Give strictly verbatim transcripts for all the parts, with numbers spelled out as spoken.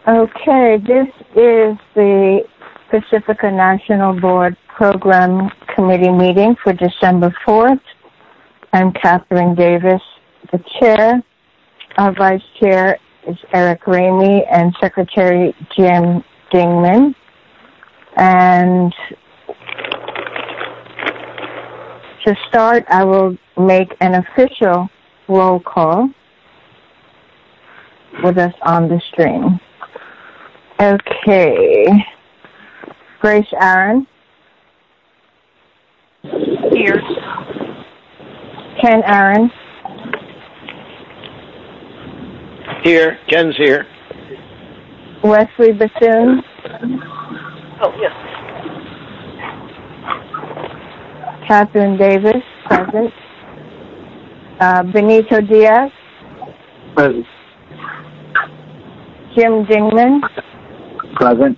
Okay, this is the Pacifica National Board Program Committee meeting for December fourth. I'm Catherine Davis, the chair. Our vice chair is Eric Ramey and Secretary Jim Dingman. And to start, I will make an official roll call with us on the stream. Okay. Grace Aaron. Here. Ken Aaron. Here. Ken's here. Wesley Bassoon. Oh, yes. Catherine Davis, present. Uh, Benito Diaz. Present. Jim Dingman. Present.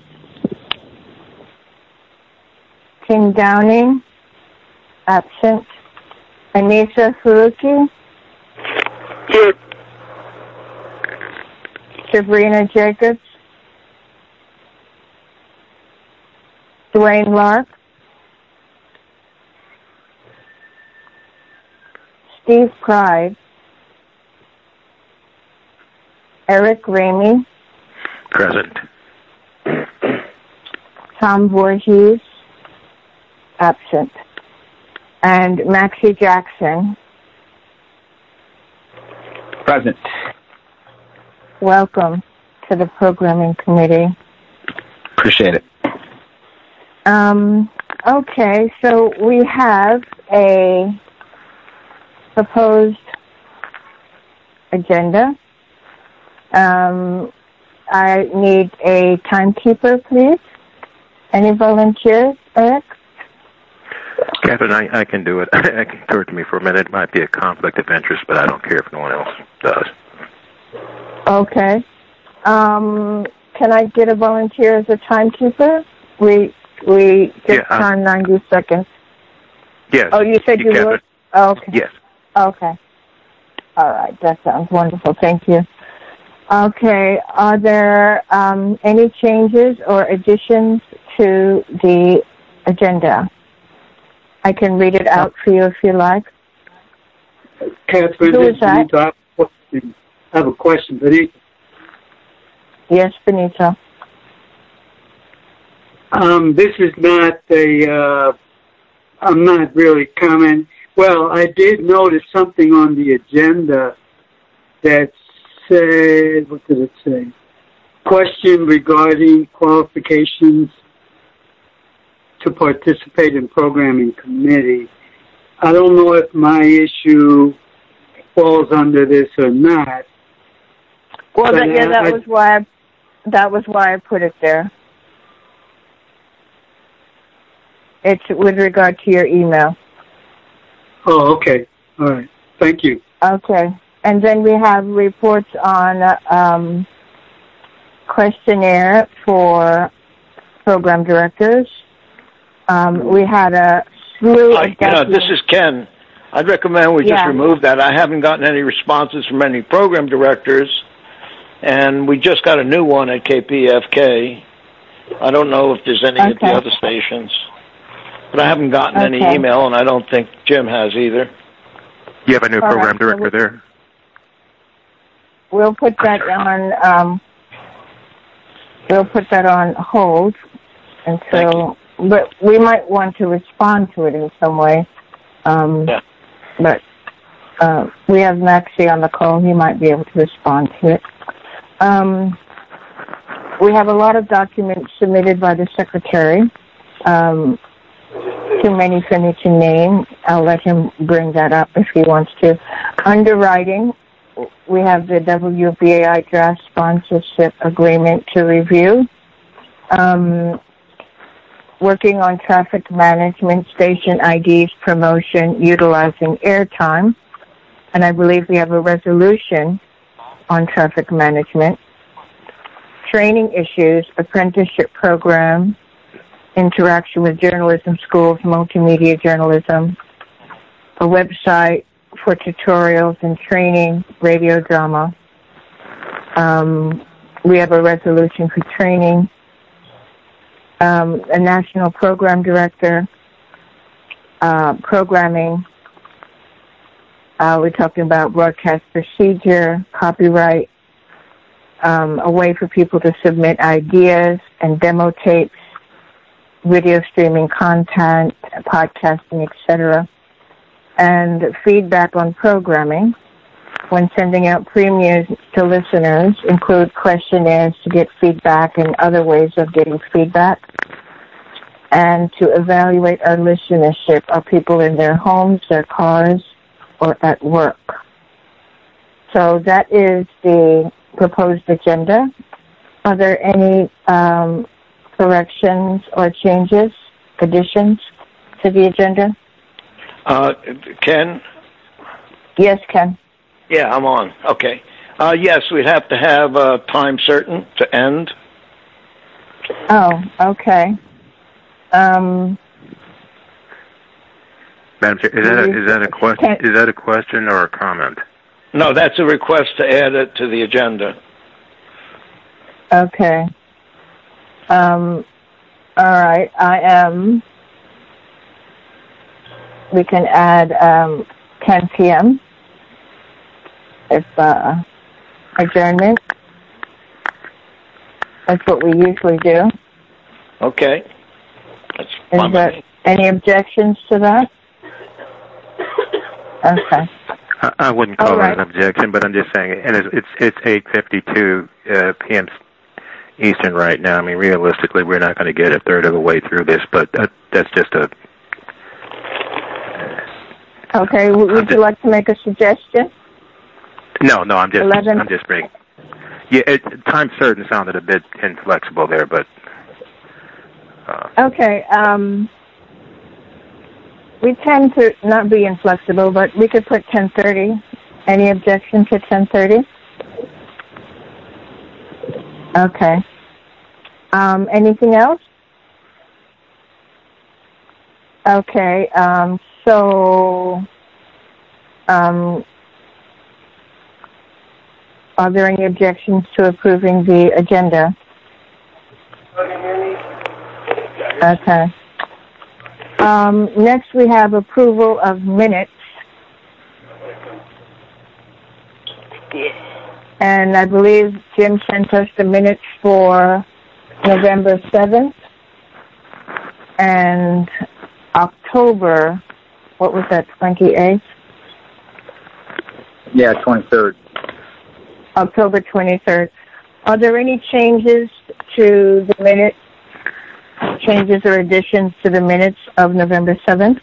King Downing. Absent. Anissa Faruqi. Here. Sabrina Jacobs. Dwayne Lark. Steve Pride. Eric Ramey. Present. Tom Voorhees. Absent. And Maxie Jackson. Present. Welcome to the programming committee. Appreciate it. Um, okay, so we have a proposed agenda. Um, I need a timekeeper, please. Any volunteers, Eric? Catherine, I, I can do it. It occurred to me for a minute it might be a conflict of interest, but I don't care if no one else does. Okay. Um, can I get a volunteer as a timekeeper? We we get yeah, time ninety seconds. Yes. Oh, you said you, you would? Oh, okay. Yes. Okay. All right. That sounds wonderful. Thank you. Okay. Are there um, any changes or additions to the agenda? I can read it out for you if you like. Catherine, Who is that? Benito, I have a question. Benito. Yes, Benito. Um, this is not a, uh, I'm not really commenting. Well, I did notice something on the agenda that said, what did it say? Question regarding qualifications to participate in programming committee. I don't know if my issue falls under this or not. Well, that, yeah, that I, was why I, that was why I put it there. It's with regard to your email. Oh, okay. All right. Thank you. Okay. And then we have reports on uh, um, questionnaire for program directors. Um, we had a slew I, of you know, this is Ken. I'd recommend we yeah. just remove that. I haven't gotten any responses from any program directors, and we just got a new one at K P F K. I don't know if there's any okay. at the other stations, but I haven't gotten okay. any email, and I don't think Jim has either. You have a new All program right, so director we'll, there? We'll put that on. Um, we'll put that on hold until. But we might want to respond to it in some way. Um, yeah. But uh, we have Maxie on the call. He might be able to respond to it. Um, we have a lot of documents submitted by the secretary. Um, too many for me to name. I'll let him bring that up if he wants to. Underwriting. We have the W B A I draft sponsorship agreement to review. Um, working on traffic management, station I Ds, promotion, utilizing airtime. And I believe we have a resolution on traffic management. Training issues, apprenticeship program, interaction with journalism schools, multimedia journalism, a website for tutorials and training, radio drama, um, we have a resolution for training, um, a national program director, uh, programming. Uh, we're talking about broadcast procedure, copyright, um, a way for people to submit ideas and demo tapes, video streaming content, podcasting, et cetera, and feedback on programming. When sending out premiums to listeners, include questionnaires to get feedback and other ways of getting feedback, and to evaluate our listenership. Are people in their homes, their cars, or at work? So that is the proposed agenda. Are there any um, corrections or changes, additions to the agenda? Uh, Ken? Yes, Ken. Yeah, I'm on. Okay. Uh, yes, we'd have to have a time certain to end. Oh, okay. Um, Madam Chair, is that a, is that a question? Is that a question or a comment? No, that's a request to add it to the agenda. Okay. Um, all right. I am. We can add um, ten p.m. if uh, adjournment. That's what we usually do. Okay. That's Is fine there with me. any objections to that? Okay. I, I wouldn't call All right. it an objection, but I'm just saying, and it's it's, it's eight fifty-two uh, p.m. Eastern right now. I mean, realistically, we're not going to get a third of the way through this, but that, that's just a... Okay. W- would just, you like to make a suggestion? No, no, I'm just... eleven I'm just bringing... Yeah, it, time certain sounded a bit inflexible there, but... Uh, Okay. Um, we tend to not be inflexible, but we could put ten thirty. Any objection to ten thirty? Okay. Um, anything else? Okay. Um, so, um, are there any objections to approving the agenda? Okay. Um, next, we have approval of minutes. And I believe Jim sent us the minutes for November seventh and October, what was that, twenty-eighth? Yeah, twenty-third. October twenty-third. Are there any changes to the minutes, changes or additions to the minutes of November seventh?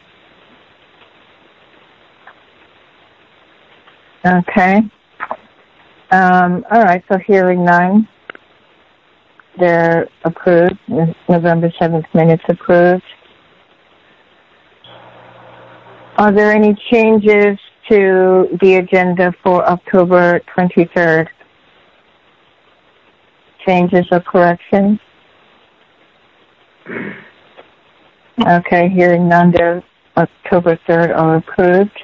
Okay. Um, all right, so hearing none. They're approved. November seventh minutes approved. Are there any changes to the agenda for October twenty-third? Changes or corrections? Okay, hearing none, they're October third are approved.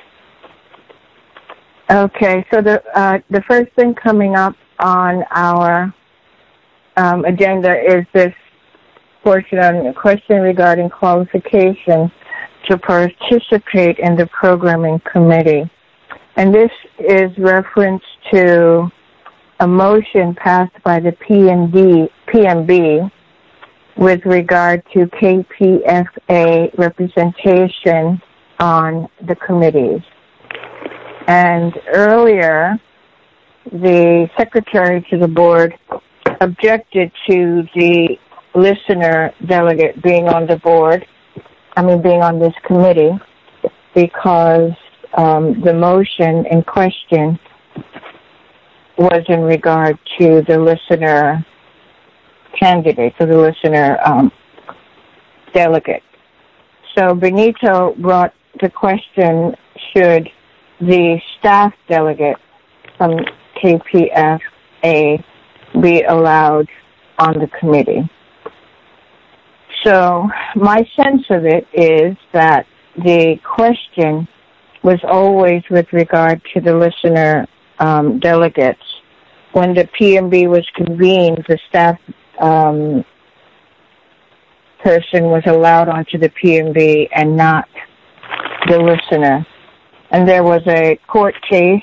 Okay, so the uh, the first thing coming up on our um, agenda is this portion on a question regarding qualification to participate in the programming committee. And this is reference to a motion passed by the P M D, P M B with regard to K P F A representation on the committees. And earlier, the secretary to the board objected to the listener delegate being on the board, I mean being on this committee, because um, the motion in question was in regard to the listener candidate, so the listener um, delegate. So Benito brought the question, should the staff delegate from K P F A be allowed on the committee? So my sense of it is that the question was always with regard to the listener um, delegates when the P M B was convened, the staff um, person was allowed onto the P M B and not the listener. And there was a court case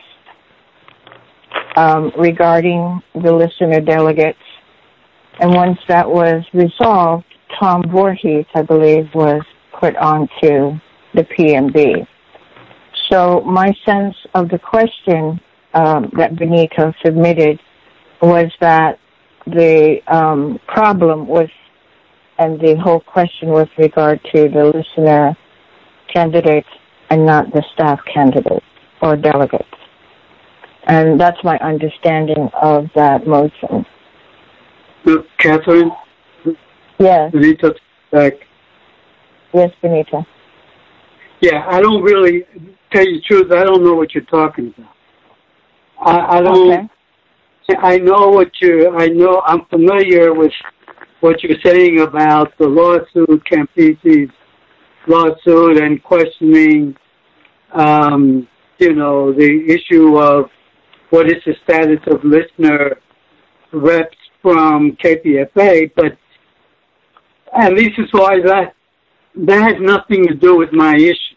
um, regarding the listener delegates. And once that was resolved, Tom Voorhees, I believe, was put onto the P M B. So my sense of the question um, that Benito submitted was that the um, problem was, and the whole question with regard to the listener candidates and not the staff candidates or delegates. And that's my understanding of that motion. Look, Catherine? Yes. Benito, back. Yes, Benito. Yeah, I don't really, tell you the truth, I don't know what you're talking about. I, I don't, Okay. I know what you, I know, I'm familiar with what you're saying about the lawsuit, Campisi's lawsuit, and questioning, um, you know, the issue of what is the status of listener reps from K P F A, but at least as far as that, that has nothing to do with my issue.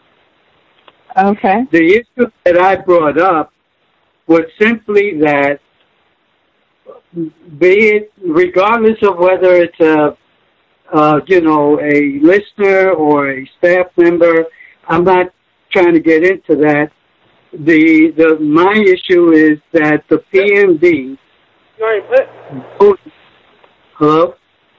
Okay. The issue that I brought up was simply that, be it regardless of whether it's a, uh, you know, a listener or a staff member, I'm not trying to get into that. The the my issue is that the P M B. Oh, hello.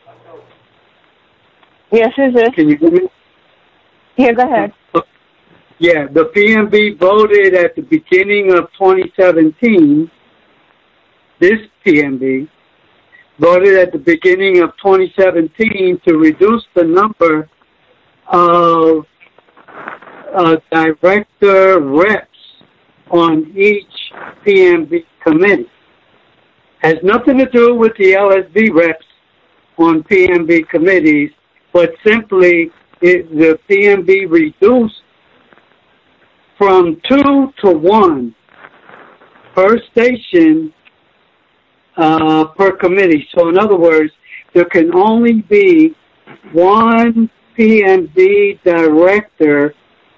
Yes, who's this? Can you hear me? Yeah, go ahead. Yeah, the P M B voted at the beginning of twenty seventeen, this P M B voted at the beginning of twenty seventeen to reduce the number of uh, director reps on each P M B committee. Has nothing to do with the L S B reps on P M B committees, but simply it, the P M B reduced from two to one per station uh, per committee. So in other words, there can only be one P M B director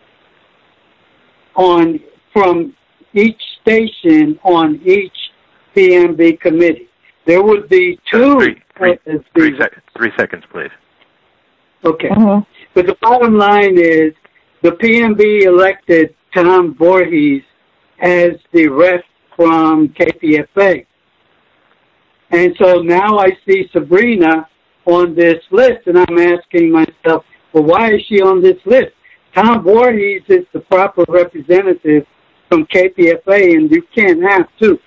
on from each station on each P M B committee. There would be two. Three, three, three, sec- three seconds, please. Okay. Mm-hmm. But the bottom line is the P M B elected Tom Voorhees as the rep from K P F A. And so now I see Sabrina on this list, and I'm asking myself, well, why is she on this list? Tom Voorhees is the proper representative from K P F A, and you can't have two.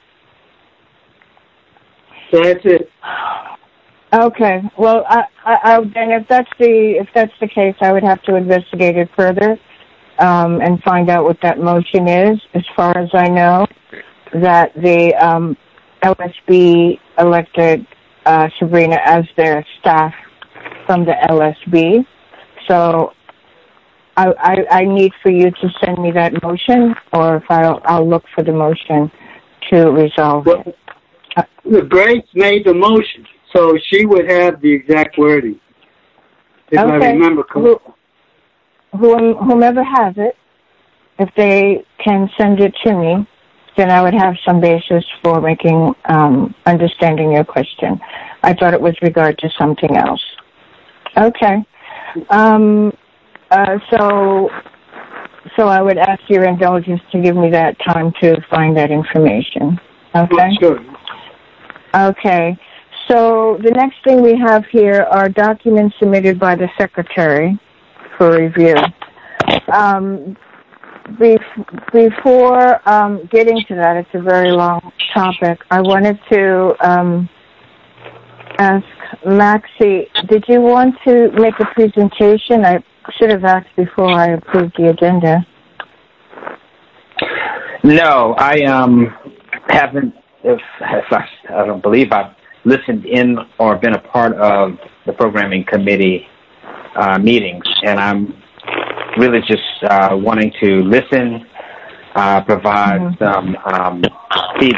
So that's it. Okay. Well, I, I, I, and if that's the if that's the case, I would have to investigate it further um, and find out what that motion is. As far as I know, that the um, L S B elected uh, Sabrina as their staff from the L S B. So I, I, I need for you to send me that motion, or if I'll, I'll look for the motion to resolve well, it. The Grace made the motion, so she would have the exact wording, if Okay. I remember correctly. Who, whomever has it, if they can send it to me, then I would have some basis for making, um, understanding your question. I thought it was regard to something else. Okay. Um, uh, so, so I would ask your indulgence to give me that time to find that information. Okay? Oh, sure. Okay. So the next thing we have here are documents submitted by the Secretary for review. Um, bef- before um, getting to that, it's a very long topic. I wanted to um, ask Maxie, did you want to make a presentation? I should have asked before I approved the agenda. No, I um haven't. If, if I, I don't believe I've listened in or been a part of the programming committee uh, meetings, and I'm really just uh, wanting to listen, uh, provide mm-hmm. some um, feedback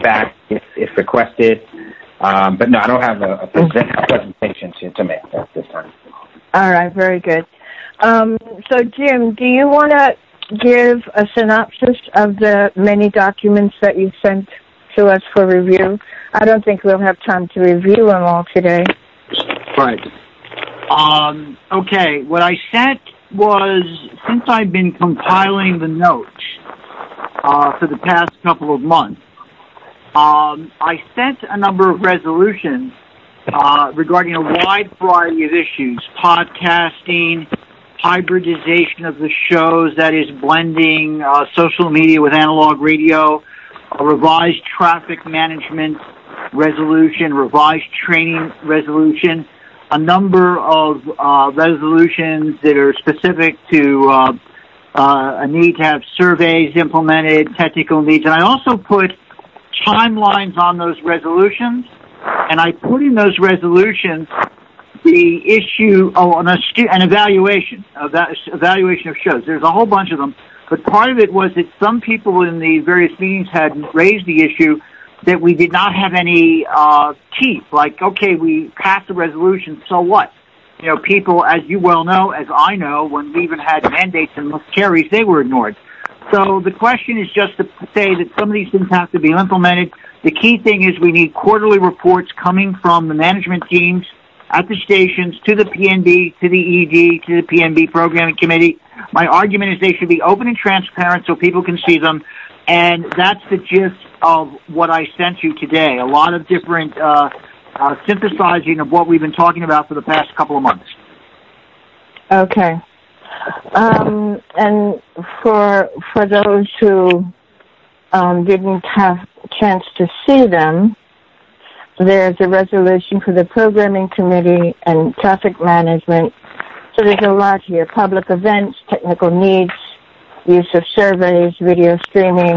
if, if requested. Um, but no, I don't have a, a, present, a presentation to, to make at this time. All right, very good. Um, so, Jim, do you want to give a synopsis of the many documents that you sent to us for review? I don't think we'll have time to review them all today. Right. Um, okay, what I sent was, since I've been compiling the notes uh, for the past couple of months, um, I sent a number of resolutions uh, regarding a wide variety of issues: podcasting, hybridization of the shows, that is blending uh, social media with analog radio, a revised traffic management resolution, revised training resolution, a number of uh, resolutions that are specific to uh, uh, a need to have surveys implemented, technical needs, and I also put timelines on those resolutions, and I put in those resolutions the issue, oh, an, an evaluation, evaluation of shows. There's a whole bunch of them, but part of it was that some people in the various meetings had raised the issue that we did not have any uh, teeth. Like, okay, we passed the resolution, so what? You know, people, as you well know, as I know, when we even had mandates and carries, they were ignored. So the question is just to say that some of these things have to be implemented. The key thing is we need quarterly reports coming from the management teams at the stations, to the P N B, to the E D, to the P N B Programming Committee. My argument is they should be open and transparent so people can see them, and that's the gist of what I sent you today. A lot of different uh, uh, synthesizing of what we've been talking about for the past couple of months. Okay. Um, and for for those who um, didn't have a chance to see them, there's a resolution for the Programming Committee and Traffic Management. So there's a lot here: public events, technical needs, use of surveys, video streaming,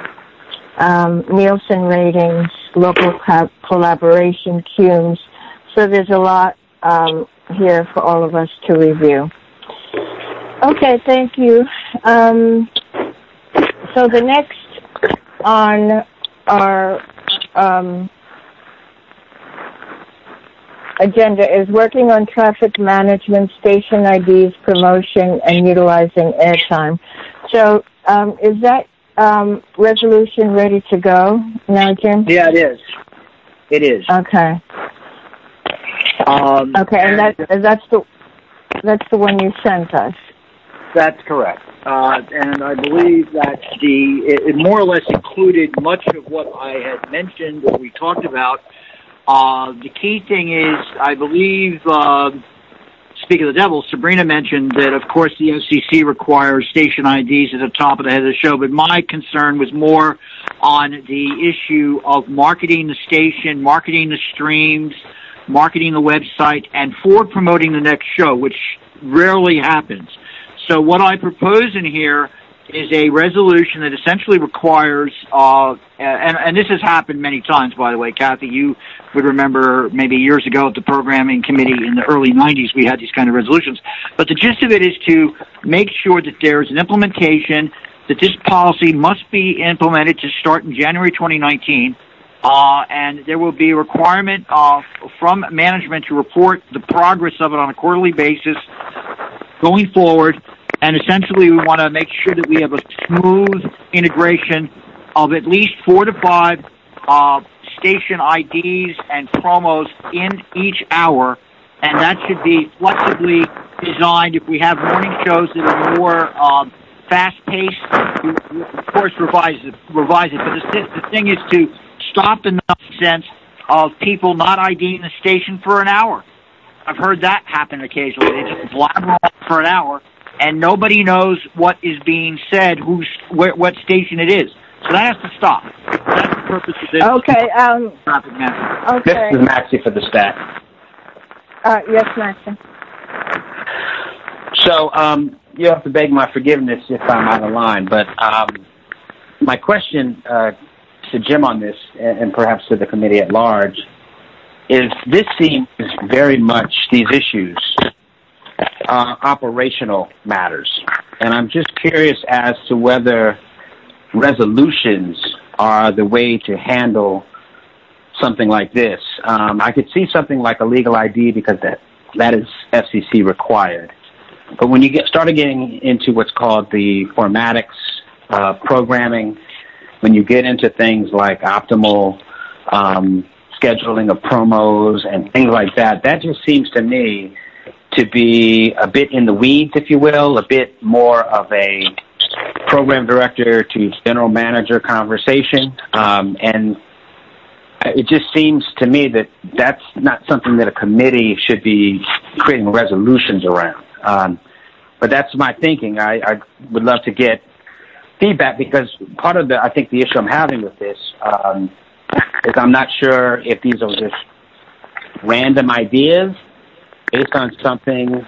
um, Nielsen ratings, local co- collaboration, C U M S. So there's a lot um, here for all of us to review. Okay, thank you. Um, so the next on our um, agenda is working on traffic management, station I Ds, promotion, and utilizing airtime. So um, is that um, resolution ready to go now, Jim? Yeah, it is. It is. Okay. Um, okay, and that that's the that's the one you sent us. That's correct. Uh, and I believe that the it, it more or less included much of what I had mentioned or we talked about. Uh, the key thing is, I believe, uh, speaking of the devil, Sabrina mentioned that, of course, the F C C requires station I Ds at the top of the head of the show, but my concern was more on the issue of marketing the station, marketing the streams, marketing the website, and for promoting the next show, which rarely happens. So what I propose in here is a resolution that essentially requires, uh, and, and this has happened many times, by the way, Kathy, you would remember maybe years ago at the Programming Committee in the early nineties, we had these kind of resolutions. But the gist of it is to make sure that there's an implementation, that this policy must be implemented to start in January twenty nineteen, uh, and there will be a requirement uh, from management to report the progress of it on a quarterly basis going forward. And essentially, we want to make sure that we have a smooth integration of at least four to five uh, station I Ds and promos in each hour, and that should be flexibly designed. If we have morning shows that are more um, fast-paced, we, we, of course, revise it. Revise it. But the, the thing is to stop the nonsense of people not IDing the station for an hour. I've heard that happen occasionally. They just blabber on for an hour, and nobody knows what is being said, who's where, what station it is. So that has to stop. That's the purpose of this. Okay. Um, traffic management. Okay. This is Maxie for the staff. Uh, yes, Maxie. So um, you have to beg my forgiveness if I'm out of line, but um, my question uh, to Jim on this, and perhaps to the committee at large, is this seems very much, these issues, uh, operational matters. And I'm just curious as to whether resolutions are the way to handle something like this. Um, I could see something like a legal I D because that that is F C C required. But when you get started getting into what's called the formatics uh, programming, when you get into things like optimal um, scheduling of promos and things like that, that just seems to me to be a bit in the weeds, if you will, a bit more of a program director to general manager conversation. Um, and it just seems to me that that's not something that a committee should be creating resolutions around. Um, but that's my thinking. I, I would love to get feedback because part of the, I think the issue I'm having with this um, is I'm not sure if these are just random ideas based on something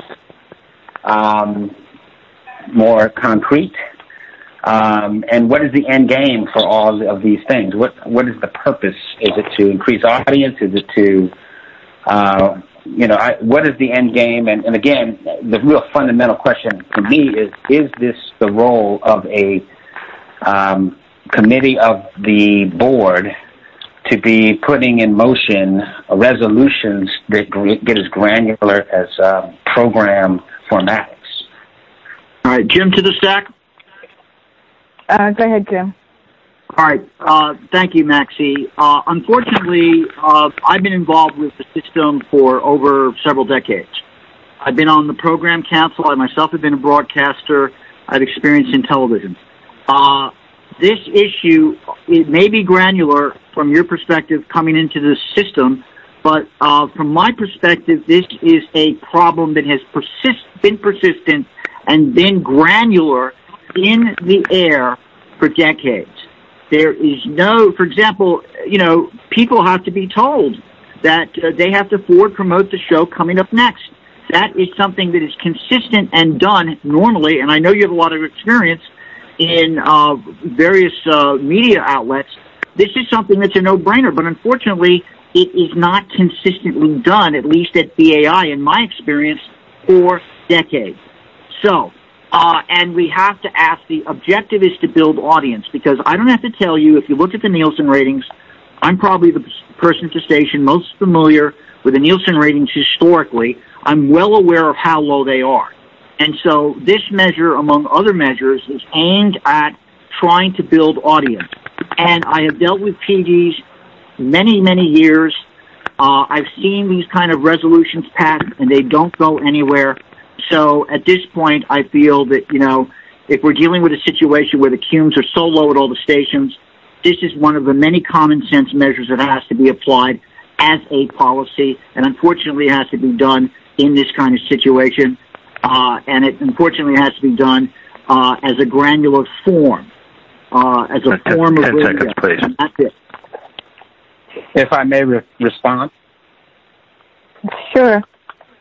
um, more concrete. Um, and what is the end game for all of these things? What What is the purpose? Is it to increase audience? Is it to, uh, you know, I, what is the end game? And, and again, the real fundamental question to me is, is this the role of a um, committee of the board to be putting in motion resolutions that get as granular as um, program formatics? All right, Jim to the stack. Uh, go ahead, Jim. All right. Uh, thank you, Maxie. Uh, unfortunately, uh, I've been involved with the system for over several decades. I've been on the program council. I myself have been a broadcaster. I've experienced in television. Uh, this issue, it may be granular from your perspective coming into the system, but uh, from my perspective, this is a problem that has persist- been persistent and been granular in the air for decades. There is no, for example, you know, people have to be told that uh, they have to forward promote the show coming up next. That is something that is consistent and done normally, and I know you have a lot of experience in uh, various uh, media outlets. This is something that's a no-brainer, but unfortunately, it is not consistently done, at least at B A I, in my experience, for decades. So, Uh, and we have to ask, the objective is to build audience, because I don't have to tell you, if you look at the Nielsen ratings, I'm probably the person at the station most familiar with the Nielsen ratings historically. I'm well aware of how low they are. And so this measure, among other measures, is aimed at trying to build audience. And I have dealt with P Ds many, many years. Uh, I've seen these kind of resolutions passed, and they don't go anywhere. So at this point, I feel that, you know, if we're dealing with a situation where the C U M S are so low at all the stations, this is one of the many common sense measures that has to be applied as a policy. And unfortunately, it has to be done in this kind of situation. Uh, and it unfortunately has to be done uh, as a granular form, uh, as a ten, form of ten radio. seconds, please. And that's it. If I may re- respond. Sure.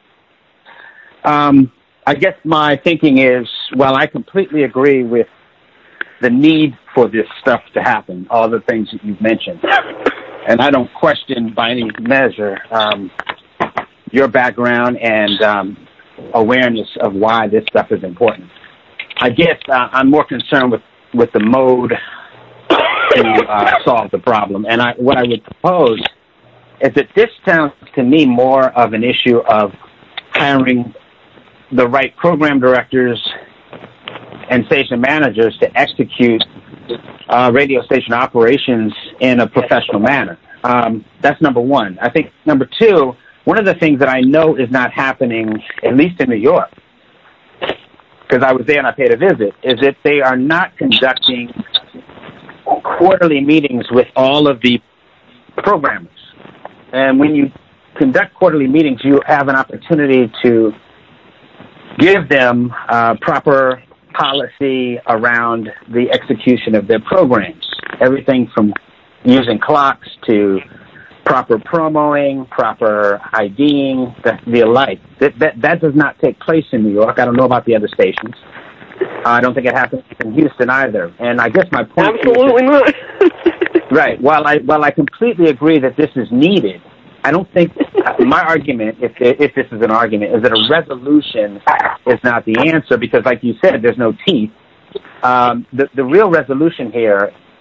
Um, I guess my thinking is, well, I completely agree with the need for this stuff to happen, all the things that you've mentioned. And I don't question by any measure um, your background and um, awareness of why this stuff is important. I guess uh, I'm more concerned with, with the mode to uh, solve the problem. And I, what I would propose is that this sounds to me more of an issue of hiring the right program directors and station managers to execute uh, radio station operations in a professional manner. Um, that's number one. I think number two, one of the things that I know is not happening, at least in New York, because I was there and I paid a visit, is that they are not conducting quarterly meetings with all of the programmers. And when you conduct quarterly meetings, you have an opportunity to give them uh, proper policy around the execution of their programs. Everything from using clocks to proper promoing, proper IDing, the, the alike. That, that, that does not take place in New York. I don't know about the other stations. I don't think it happens in Houston either. And I guess my point Absolutely is... not. Right. While I, while I completely agree that this is needed, I don't think my argument, if if this is an argument, is that a resolution is not the answer because, like you said, there's no teeth. Um, the the real resolution here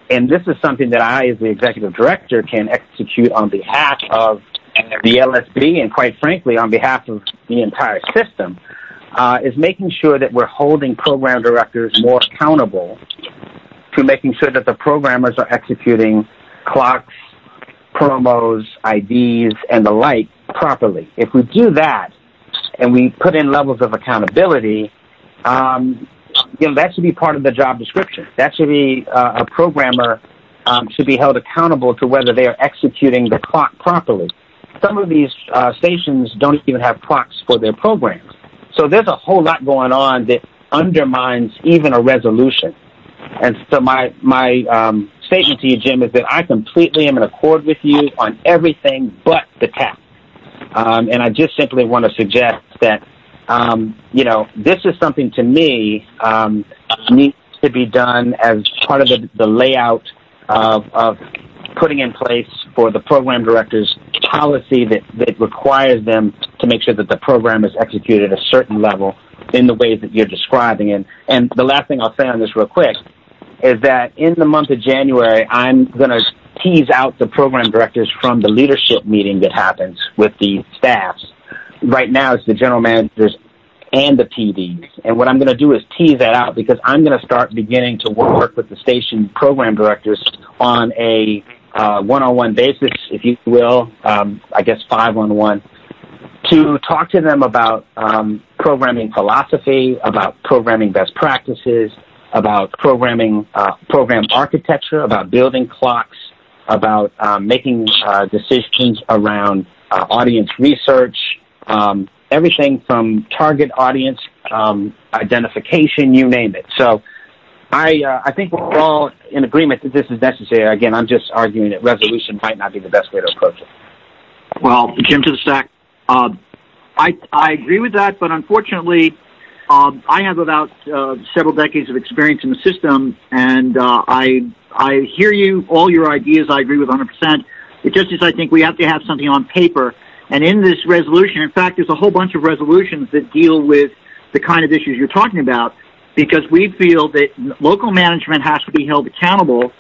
and this is something that I, as the executive director, can execute on behalf of the L S B and, quite frankly, on behalf of the entire system, uh, is making sure that we're holding program directors more accountable to making sure that the programmers are executing clocks, promos, I Ds, and the like properly. If we do that and we put in levels of accountability, um, you know, that should be part of the job description. That should be uh, a programmer um, should be held accountable to whether they are executing the clock properly. Some of these uh, stations don't even have clocks for their programs. So there's a whole lot going on that undermines even a resolution. And so my, my um, statement to you, Jim, is that I completely am in accord with you on everything but the tax. Um, and I just simply want to suggest that, um, you know, this is something to me um, needs to be done as part of the, the layout of, of putting in place for the program directors policy that, that requires them to make sure that the program is executed at a certain level in the ways that you're describing. And, and the last thing I'll say on this real quick is that in the month of January, I'm going to tease out the program directors from the leadership meeting that happens with the staffs. Right now, it's the general managers and the P Ds. And what I'm going to do is tease that out because I'm going to start beginning to work with the station program directors on a uh, one-on-one basis, if you will, um, I guess five-on-one, to talk to them about um, programming philosophy, about programming best practices, about programming uh, program architecture, about building clocks, about um, making uh, decisions around uh, audience research, um, everything from target audience um, identification, you name it. So I uh, I think we're all in agreement that this is necessary. Again, I'm just arguing that resolution might not be the best way to approach it. Well, Jim to the stack, uh, I, I agree with that, but unfortunately, Um, I have about uh, several decades of experience in the system, and uh, I I hear you, all your ideas I agree with one hundred percent. It just is I think we have to have something on paper. And in this resolution, in fact, there's a whole bunch of resolutions that deal with the kind of issues you're talking about, because we feel that local management has to be held accountable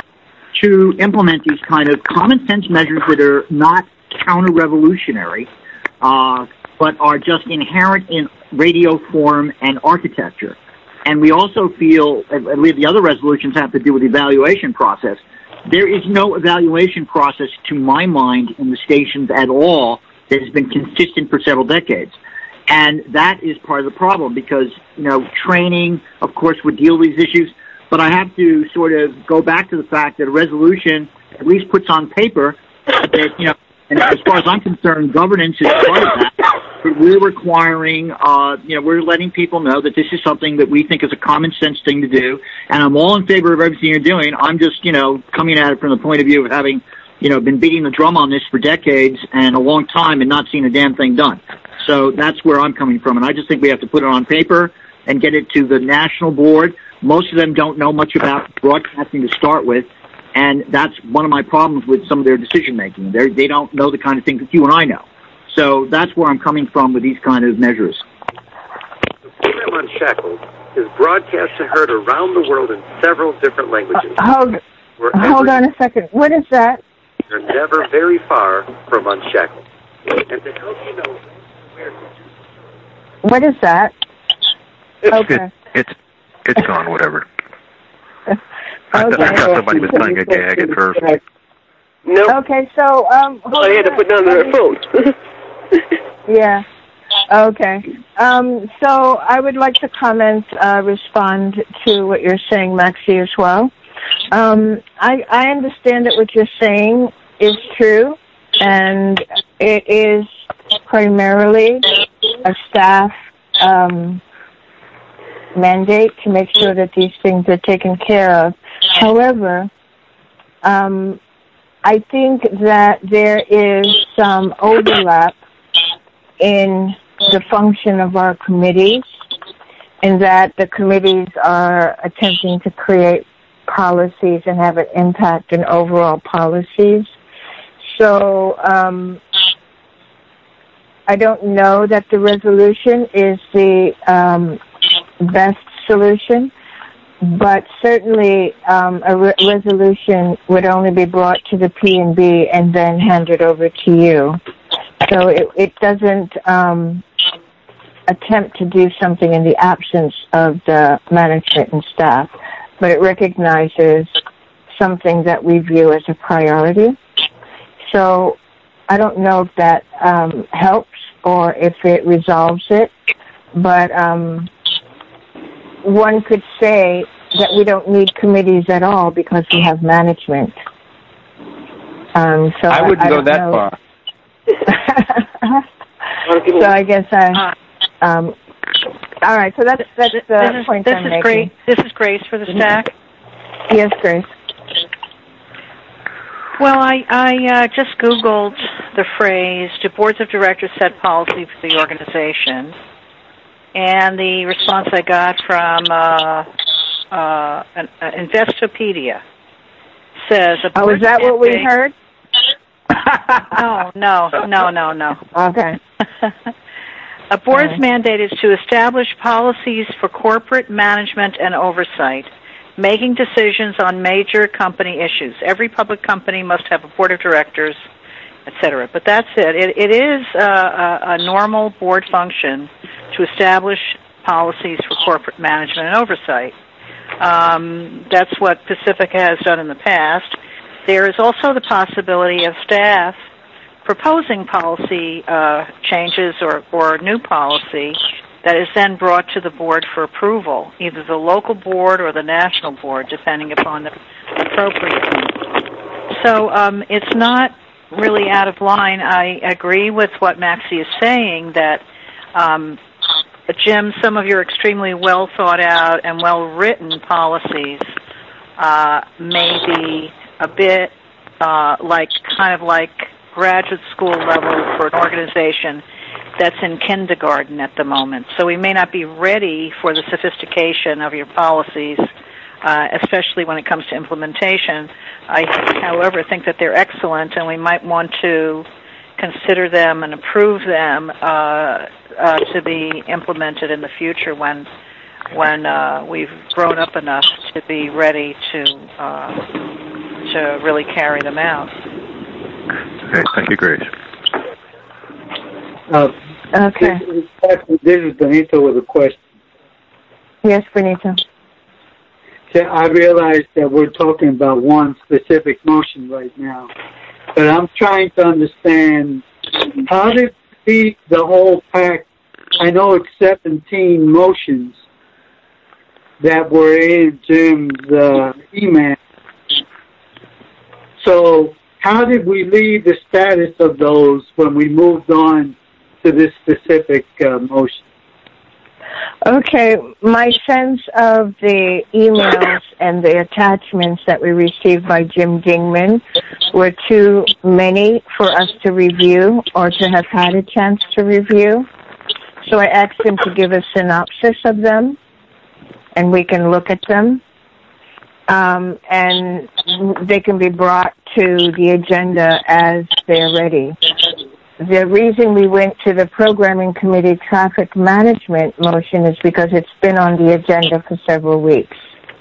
to implement these kind of common sense measures that are not counter-revolutionary, uh, but are just inherent in radio form and architecture. And we also feel, I believe the other resolutions have to do with the evaluation process. There is no evaluation process, to my mind, in the stations at all that has been consistent for several decades. And that is part of the problem because, you know, training, of course, would deal with these issues. But I have to sort of go back to the fact that a resolution at least puts on paper that, you know, and as far as I'm concerned, governance is part of that. We're requiring, uh, you know, we're letting people know that this is something that we think is a common sense thing to do. And I'm all in favor of everything you're doing. I'm just, you know, coming at it from the point of view of having, you know, been beating the drum on this for decades and a long time and not seeing a damn thing done. So that's where I'm coming from. And I just think we have to put it on paper and get it to the national board. Most of them don't know much about broadcasting to start with. And that's one of my problems with some of their decision-making. They're, they don't know the kind of things that you and I know. So that's where I'm coming from with these kind of measures. The program Unshackled is broadcast and heard around the world in several different languages. Uh, hold, hold on a second. What is that? You're never very far from Unshackled. And to help you know where to do. What is that? It's, okay. It, it's, it's gone, whatever. Okay. I, I thought somebody was playing a gag at first. No. Okay, so um. Oh, I had to put down their phone. Yeah. Okay. Um. So I would like to comment, uh, respond to what you're saying, Maxie, as well. Um. I I understand that what you're saying is true, and it is primarily a staff um mandate to make sure that these things are taken care of. However, um, I think that there is some overlap in the function of our committees, in that the committees are attempting to create policies and have an impact in overall policies. So um, I don't know that the resolution is the um, best solution. but certainly um, a re- resolution would only be brought to the P and B and then handed over to you. So it, it doesn't um, attempt to do something in the absence of the management and staff, but it recognizes something that we view as a priority. So I don't know if that um, helps or if it resolves it, but um, one could say that we don't need committees at all because we have management. Um, so I wouldn't I, I go that know. far. So I guess I. Um, all right. So that's that's the this is, point this I'm is making. Grace. This is Grace for the stack. Yes, Grace. Well, I I uh, just Googled the phrase "Do boards of directors set policy for the organization?" And the response I got from uh, uh, an, uh, Investopedia says, a "Oh, is that what we heard?" no, no, no, no, no. Okay. A board's right. mandate is to establish policies for corporate management and oversight, making decisions on major company issues. Every public company must have a board of directors, et cetera. But that's it. It, it is uh, a, a normal board function to establish policies for corporate management and oversight. Um, that's what Pacifica has done in the past. There is also the possibility of staff proposing policy uh, changes or, or new policy that is then brought to the board for approval, either the local board or the national board, depending upon the appropriate. So um, it's not really out of line. I agree with what Maxie is saying, that, um, Jim, some of your extremely well thought out and well written policies uh, may be a bit uh, like kind of like graduate school level for an organization that's in kindergarten at the moment. So we may not be ready for the sophistication of your policies, uh, especially when it comes to implementation. I, however, think that they're excellent, and we might want to consider them and approve them uh, uh, to be implemented in the future when when uh, we've grown up enough to be ready to uh, to really carry them out. Okay, thank you, Grace. Uh, Okay. This, this is Benito with a question. Yes, Benito. So I realize that we're talking about one specific motion right now, but I'm trying to understand how did we beat the whole pack. I know it's seventeen motions that were in Jim's uh, email. So how did we leave the status of those when we moved on to this specific uh, motion? Okay, my sense of the emails and the attachments that we received by Jim Dingman were too many for us to review or to have had a chance to review. So I asked him to give a synopsis of them, and we can look at them. Um, and they can be brought to the agenda as they're ready. The reason we went to the Programming Committee Traffic Management motion is because it's been on the agenda for several weeks.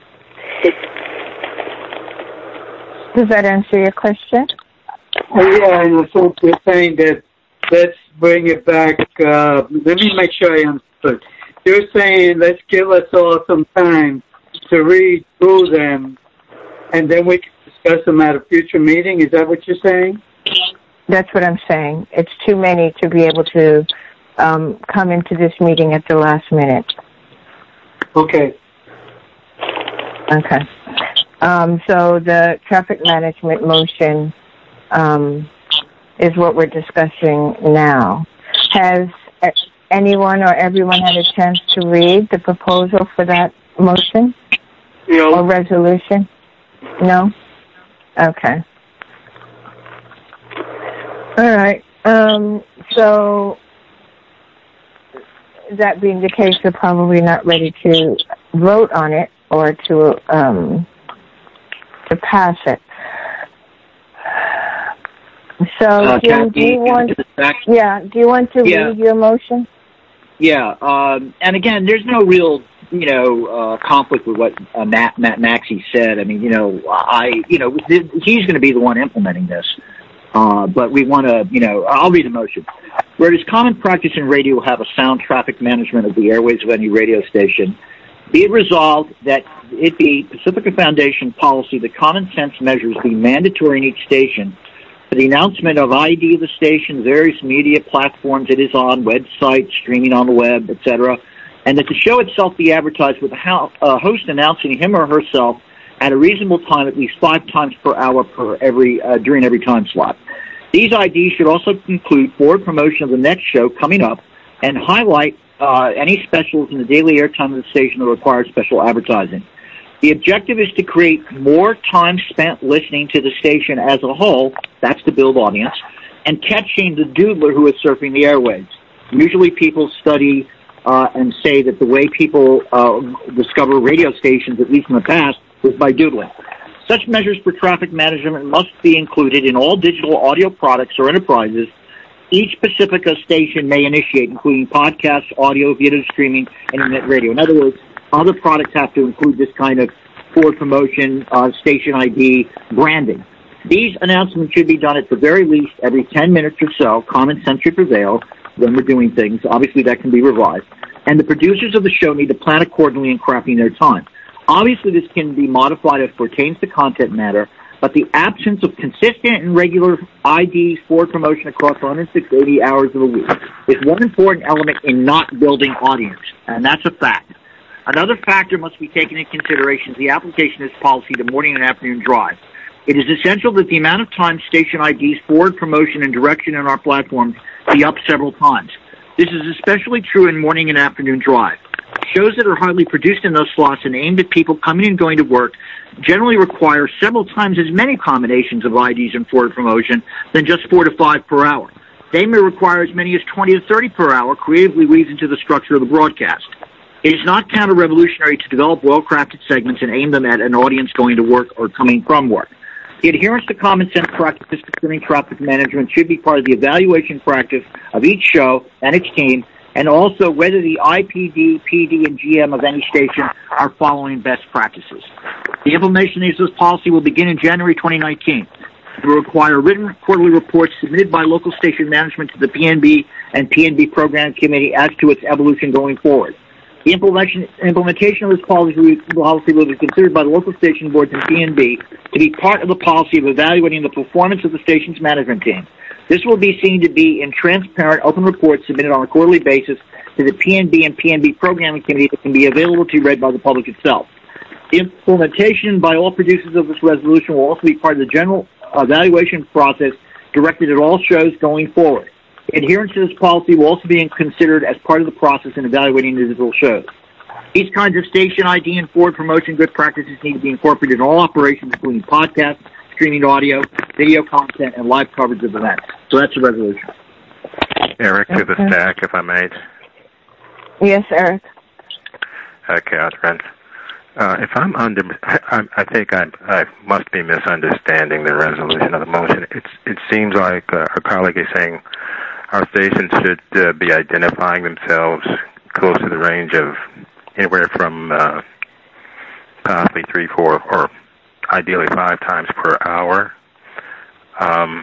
Does that answer your question? Oh, yeah, and so we're saying that let's bring it back. Uh, let me make sure I understood. You're saying let's give us all some time to read through them, and then we can discuss them at a future meeting. Is that what you're saying? That's what I'm saying. It's too many to be able to um, come into this meeting at the last minute. Okay. Okay. Um, so the traffic management motion um, is what we're discussing now. Has anyone or everyone had a chance to read the proposal for that motion? No. Or resolution? No? Okay. All right. Um, so that being the case, we're probably not ready to vote on it or to um, to pass it. So, Uh, Jim, do you want? Yeah. Do you want to Yeah. read your motion? Yeah, um, and again, there's no real you know, uh, conflict with what uh, Matt, Matt Maxey said. I mean, you know, I, you know, he's going to be the one implementing this. Uh, but we want to, you know, I'll read the motion. Where it is common practice in radio will have a sound traffic management of the airways of any radio station, be it resolved that it be Pacifica Foundation policy that common sense measures be mandatory in each station for the announcement of I D of the station, various media platforms it is on, websites, streaming on the web, et cetera, and that the show itself be advertised with a ho- uh, host announcing him or herself at a reasonable time, at least five times per hour per every uh, during every time slot. These I Ds should also include forward promotion of the next show coming up and highlight uh, any specials in the daily airtime of the station that require special advertising. The objective is to create more time spent listening to the station as a whole, that's to build audience, and catching the doodler who is surfing the airwaves. Usually people study uh, and say that the way people uh, discover radio stations, at least in the past, was by doodling. Such measures for traffic management must be included in all digital audio products or enterprises each Pacifica station may initiate, including podcasts, audio, video streaming, and internet radio. In other words, other products have to include this kind of forward promotion, uh, station I D, branding. These announcements should be done at the very least every ten minutes or so. Common sense should prevail when we're doing things. Obviously, that can be revised. And the producers of the show need to plan accordingly in crafting their time. Obviously, this can be modified as pertains to content matter, but the absence of consistent and regular I Ds for promotion across one hundred eighty hours of the week is one important element in not building audience, and that's a fact. Another factor must be taken into consideration is the application of this policy to morning and afternoon drive. It is essential that the amount of time station I Ds forward promotion and direction in our platforms be up several times. This is especially true in morning and afternoon drive. Shows that are hardly produced in those slots and aimed at people coming and going to work generally require several times as many combinations of I Ds and forward promotion than just four to five per hour. They may require as many as twenty to thirty per hour, creatively weaves into the structure of the broadcast. It is not counter-revolutionary to develop well-crafted segments and aim them at an audience going to work or coming from work. The adherence to common sense practices concerning traffic management should be part of the evaluation practice of each show and its team, and also whether the I P D, P D, and G M of any station are following best practices. The implementation of this policy will begin in January twenty nineteen. It will require written quarterly reports submitted by local station management to the P N B and P N B Program Committee as to its evolution going forward. The implementation, implementation of this policy, policy will be considered by the local station boards and P N B to be part of the policy of evaluating the performance of the station's management team. This will be seen to be in transparent, open reports submitted on a quarterly basis to the P N B and P N B Programming Committee that can be available to be read by the public itself. The implementation by all producers of this resolution will also be part of the general evaluation process directed at all shows going forward. Adherence to this policy will also be considered as part of the process in evaluating individual shows. These kinds of station I D and forward promotion good practices need to be incorporated in all operations, including podcasts, streaming audio, video content, and live coverage of events. So that's the resolution. Eric, to the stack, if I may. Yes, Eric. Uh, Catherine. Uh, if I'm under, I, I think I, I must be misunderstanding the resolution of the motion. It's, it seems like uh, our colleague is saying our stations should uh, be identifying themselves close to the range of anywhere from uh, possibly three, four, or ideally five times per hour. Um,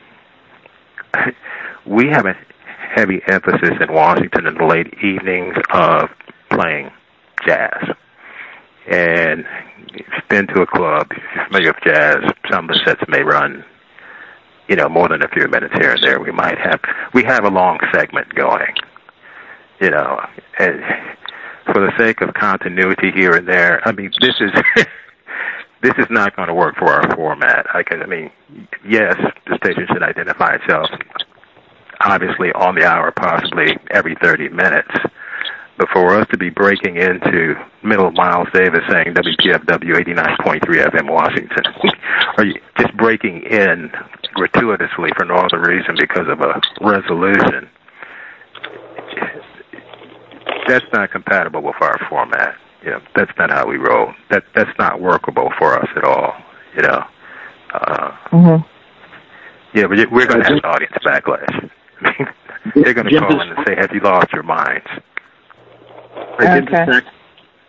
we have a heavy emphasis in Washington in the late evenings of playing jazz. And if you've been to a club, if you're familiar with jazz, some of the sets may run, you know, more than a few minutes here and there. We might have, we have a long segment going, you know, and for the sake of continuity here and there, I mean, this is, this is not going to work for our format. I can, I mean, yes, the station should identify itself, obviously on the hour, possibly every thirty minutes. But for us to be breaking into middle of Miles Davis saying W P F W eighty-nine point three F M Washington, or just breaking in gratuitously for no other reason because of a resolution, that's not compatible with our format. You know, that's not how we roll. That that's not workable for us at all. You know. Uh, mm-hmm. Yeah, but we're going to have audience backlash. I mean, they're going to call in and say, "Have you lost your minds?" Okay.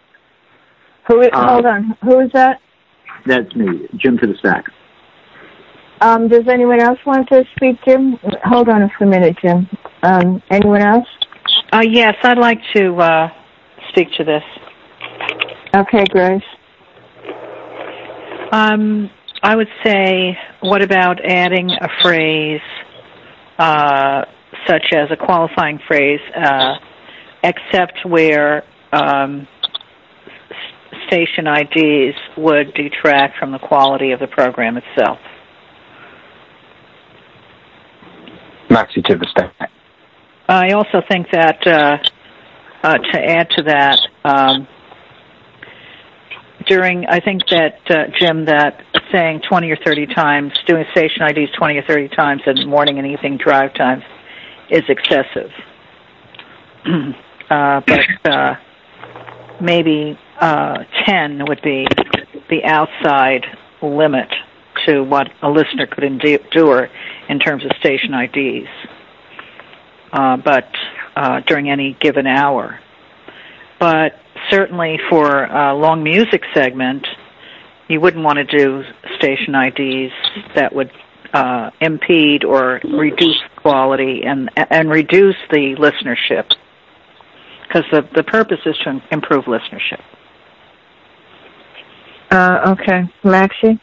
Who? Is, Uh, hold on. Who is that? That's me, Jim to the Stack. Um, does anyone else want to speak, Jim? Hold on a minute, Jim. Um, anyone else? Uh, yes, I'd like to uh, speak to this. Okay, Grace. Um, I would say, what about adding a phrase uh, such as a qualifying phrase, uh, except where um, s- station I Ds would detract from the quality of the program itself? Maxie to the Stack. I also think that uh, uh, to add to that, um, during, I think that, uh, Jim, that saying twenty or thirty times, doing station I Ds twenty or thirty times in morning and evening drive times is excessive. uh, but uh, maybe uh, ten would be the outside limit to what a listener could endure in terms of station I Ds. Uh, but uh, during any given hour. But certainly for a long music segment, you wouldn't want to do station I Ds that would uh, impede or reduce quality and and reduce the listenership, because the, the purpose is to improve listenership. Uh, okay. Maxie?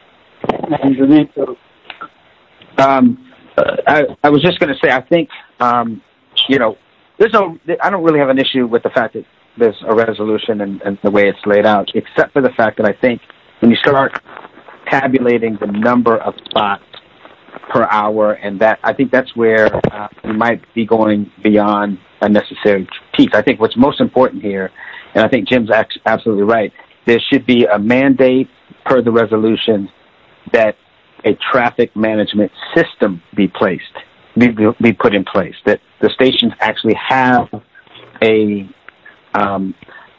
Um, I, I was just going to say, I think, um, you know, there's no, I don't really have an issue with the fact that there's a resolution and, and the way it's laid out, except for the fact that I think when you start tabulating the number of spots per hour, and that, I think that's where uh, you might be going beyond unnecessary piece. I think what's most important here, and I think Jim's absolutely right, there should be a mandate per the resolution that a traffic management system be placed, be, be put in place, that the stations actually have a um,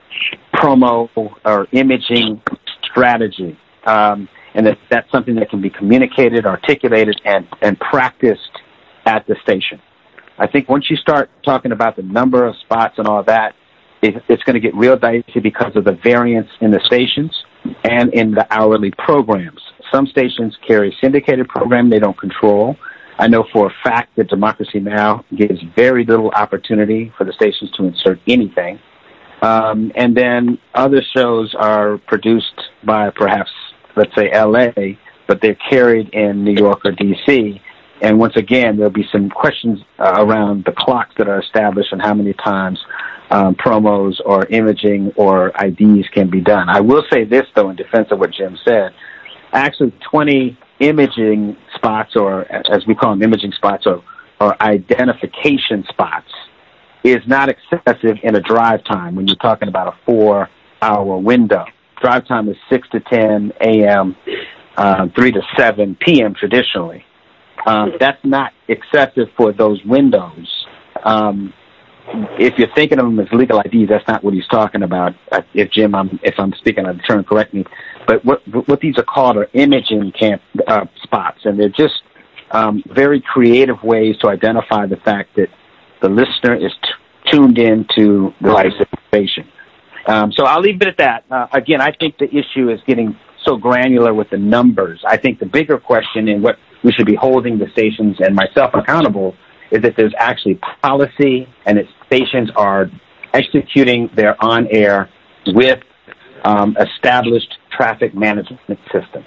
promo or imaging strategy, um, and that that's something that can be communicated, articulated, and, and practiced at the station. I think once you start talking about the number of spots and all that, it, it's going to get real dicey because of the variance in the stations and in the hourly programs. Some stations carry syndicated program they don't control. I know for a fact that Democracy Now! Gives very little opportunity for the stations to insert anything. Um, and then other shows are produced by perhaps, let's say, L A, but they're carried in New York or D C. And once again, there'll be some questions uh, around the clocks that are established and how many times um, promos or imaging or I Ds can be done. I will say this, though, in defense of what Jim said. Actually, twenty imaging spots, or as we call them, imaging spots, or, or identification spots, is not excessive in a drive time when you're talking about a four-hour window. Drive time is six to ten a.m., uh, three to seven p.m. traditionally. Um, that's not excessive for those windows. Um, if you're thinking of them as legal I Ds, that's not what he's talking about. Uh, if Jim, I'm, if I'm speaking out of turn, correct me. But what what these are called are imaging camp uh, spots, and they're just um, very creative ways to identify the fact that the listener is t- tuned in to the live station. Um, so I'll leave it at that. Uh, again, I think the issue is getting so granular with the numbers. I think the bigger question, and what we should be holding the stations and myself accountable, is that there's actually policy and that stations are executing their on-air with um, established traffic management systems.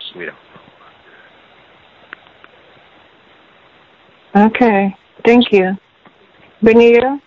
Okay, thank you. Benita?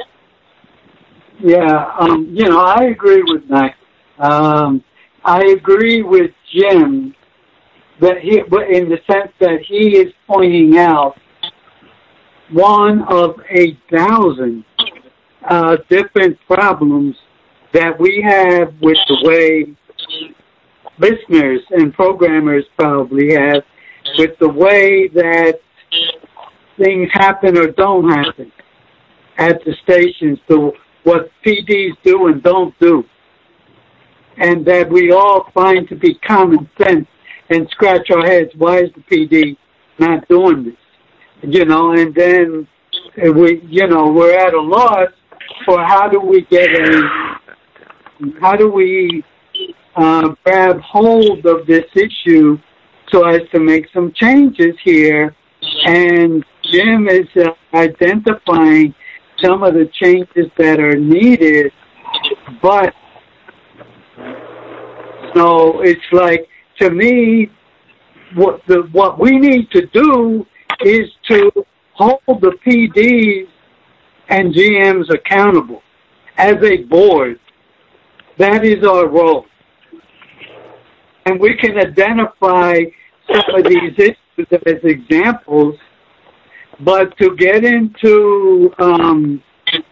Yeah, um, you know, I agree with Max. Um, I agree with Jim that he, in the sense that he is pointing out one of a thousand uh, different problems that we have with the way listeners and programmers probably have with the way that things happen or don't happen at the stations, to what P Ds do and don't do, and that we all find to be common sense and scratch our heads, why is the P D not doing this? You know, and then we, you know, we're at a loss for how do we get a, how do we uh, grab hold of this issue so as to make some changes here. And Jim is uh, identifying some of the changes that are needed, but so it's like, to me, what the what we need to do is to hold the P Ds and G Ms accountable as a board. That is our role. And we can identify some of these issues as examples, but to get into, um,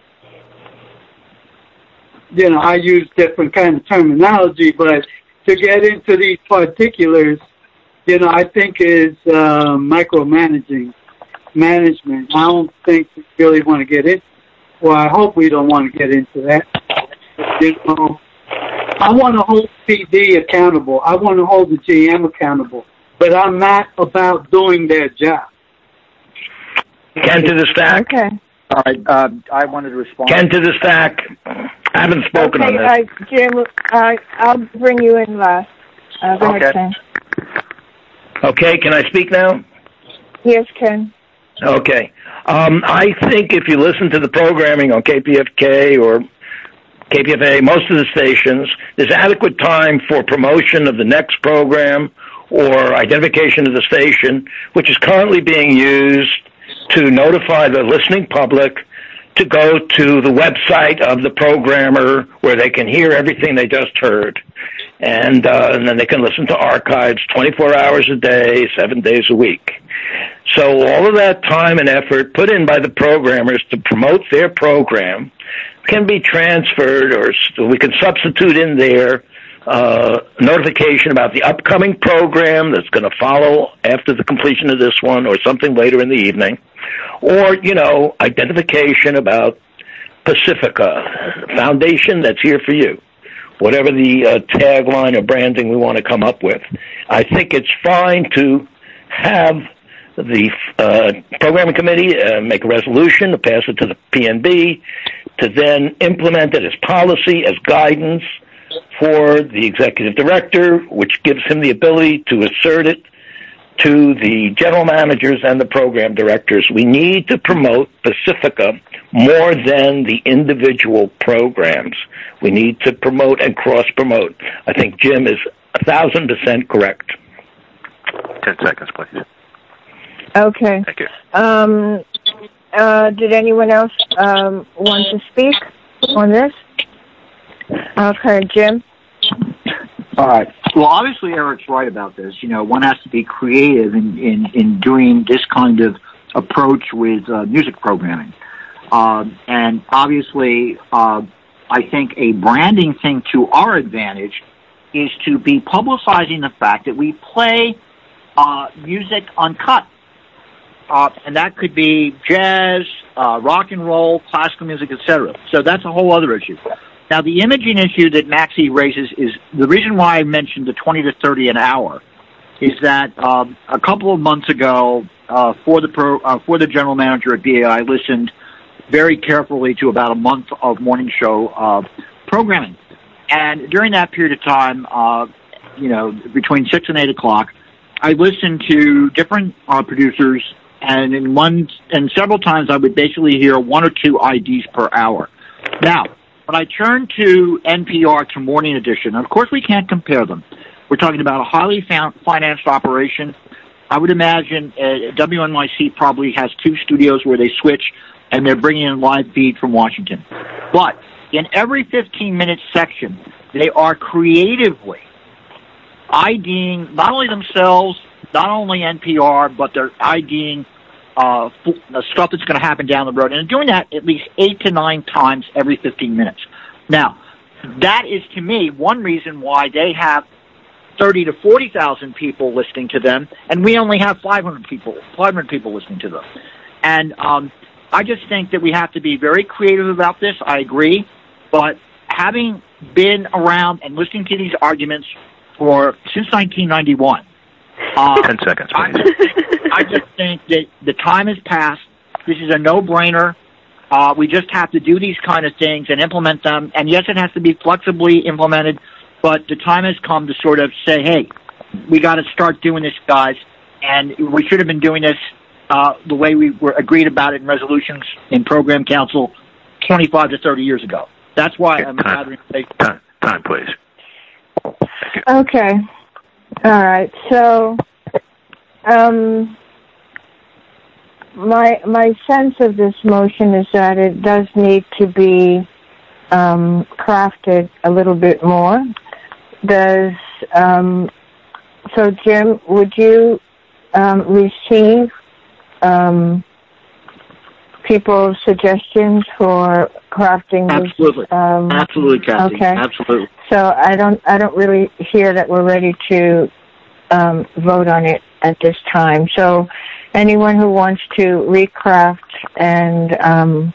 you know, I use different kind of terminology, but to get into these particulars, you know, I think is uh, micromanaging management. I don't think we really want to get into. Well, I hope we don't want to get into that. You know, I want to hold P D accountable. I want to hold the G M accountable, but I'm not about doing their job. Ken to the stack. Okay. All right. Uh, I wanted to respond. Ken to the stack. I haven't spoken okay, on this. Uh, Jim, uh, I'll bring you in last. Uh, go okay. ahead, Ken. Okay, can I speak now? Yes, Ken. Okay. Um, I think if you listen to the programming on K P F K or K P F A, most of the stations, there's adequate time for promotion of the next program or identification of the station, which is currently being used to notify the listening public to go to the website of the programmer where they can hear everything they just heard. And, uh, and then they can listen to archives twenty-four hours a day, seven days a week. So all of that time and effort put in by the programmers to promote their program can be transferred, or we can substitute in there uh, notification about the upcoming program that's going to follow after the completion of this one or something later in the evening. Or, you know, identification about Pacifica, foundation that's here for you. Whatever the uh, tagline or branding we want to come up with. I think it's fine to have the uh, programming committee uh, make a resolution to pass it to the P N B to then implement it as policy, as guidance for the executive director, which gives him the ability to assert it to the general managers and the program directors. We need to promote Pacifica more than the individual programs. We need to promote and cross-promote. I think Jim is a thousand percent correct. Ten seconds, please. Okay. Thank you. Um, uh, did anyone else um, want to speak on this? Okay, Jim. All right. Well, obviously, Eric's right about this. You know, one has to be creative in, in, in doing this kind of approach with uh, music programming. Um, and obviously, uh, I think a branding thing to our advantage is to be publicizing the fact that we play uh, music uncut. Uh, and that could be jazz, uh, rock and roll, classical music, et cetera. So that's a whole other issue. Now, the imaging issue that Maxie raises is the reason why I mentioned the twenty to thirty an hour is that um, a couple of months ago, uh, for the pro, uh, for the general manager at B A I, I listened very carefully to about a month of morning show uh, programming. And during that period of time, uh, you know, between six and eight o'clock, I listened to different uh, producers, and in one and several times I would basically hear one or two I Ds per hour. Now, when I turn to N P R to Morning Edition, and of course we can't compare them. We're talking about a highly financed operation. I would imagine uh, W N Y C probably has two studios where they switch, and they're bringing in live feed from Washington. But in every fifteen-minute section, they are creatively IDing not only themselves, not only N P R, but they're IDing uh, the stuff that's going to happen down the road. And doing that at least eight to nine times every fifteen minutes. Now, that is, to me, one reason why they have thirty to forty thousand people listening to them, and we only have five hundred people, five hundred people listening to them. And um, I just think that we have to be very creative about this. I agree. But having been around and listening to these arguments for since nineteen ninety-one, uh, ten seconds, I just, think, I just think that the time has passed. This is a no-brainer. Uh, we just have to do these kind of things and implement them. And yes, it has to be flexibly implemented. but the time has come to sort of say, hey, we got to start doing this, guys, and we should have been doing this uh, the way we were agreed about it in resolutions in Program Council twenty-five to thirty years ago. That's why I'm gathering. Time, time, please. Okay. All right. So, um, my my sense of this motion is that it does need to be um, crafted a little bit more. Does um, so, Jim? Would you um, receive um, people's suggestions for crafting this? Absolutely. Um, Absolutely, Kathy. Okay. Absolutely. So I don't, I don't really hear that we're ready to um, vote on it at this time. So anyone who wants to recraft and um,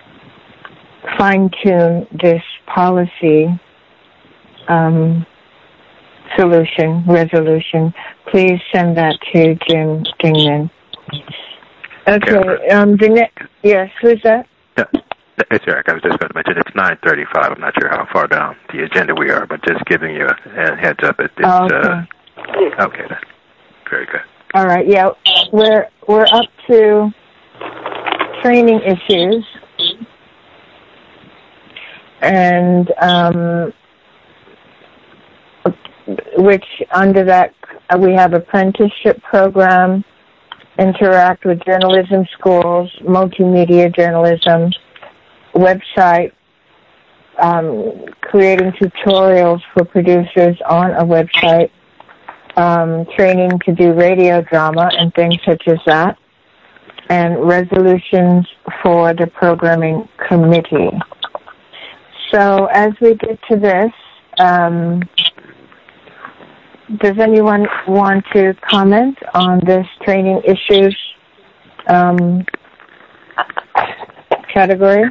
fine-tune this policy um, solution, resolution, please send that to Jim Dingman. Okay. Um, the next, yes, who's that? Yeah. It's Eric. I was just going to mention it's nine thirty-five. I'm not sure how far down the agenda we are, but just giving you a heads up. It, it's, oh, okay. Uh, okay, then. Very good. All right. Yeah, we're we're up to training issues, and um, which under that we have apprenticeship program, interact with journalism schools, multimedia journalism. Website, um, creating tutorials for producers on a website, um, training to do radio drama and things such as that, and resolutions for the programming committee. So as we get to this, um, does anyone want to comment on this training issues um, category?